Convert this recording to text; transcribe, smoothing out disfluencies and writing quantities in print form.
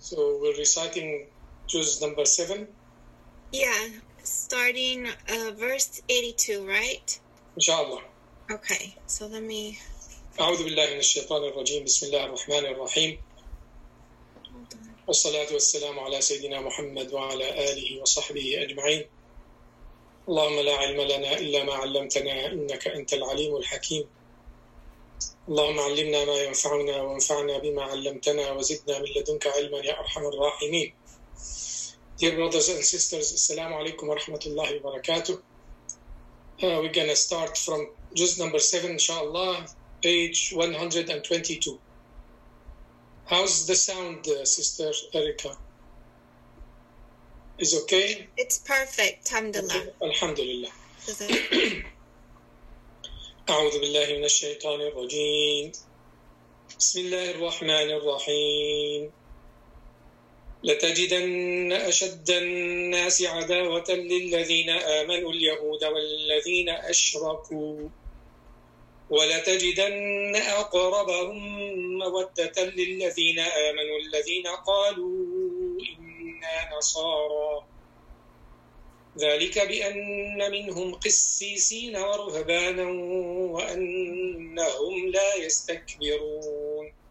So we're reciting juz number 7. Yeah, starting verse 82, right? Inshallah. Okay, so let me... أعوذ بالله من الشيطان الرجيم بسم الله الرحمن الرحيم والصلاة والسلام على سيدنا محمد وعلى آله وصحبه أجمعين. اللهم لا علم لنا إلا ما علمتنا إنك أنت العليم الحكيم. اللهم علمنا ما ينفعنا وانفعنا بما علمتنا وزدنا من لدنك علما يا أرحم الراحمين. Dear brothers and sisters, Assalamu alaikum wa rahmatullahi wa barakatuh. We're going to start from juz number 7, inshallah, page 122. How's the sound, Sister Erica? Is okay? It's perfect, alhamdulillah. Alhamdulillah. أعوذ بالله من الشيطان الرجيم بسم الله الرحمن الرحيم لتجدن أشد الناس عداوة للذين آمنوا اليهود والذين أشركوا ولتجدن أقربهم مودة للذين آمنوا الذين قالوا إنا نصارى ذلك بأن منهم قسيسين ورهبانا وأنهم لا يستكبرون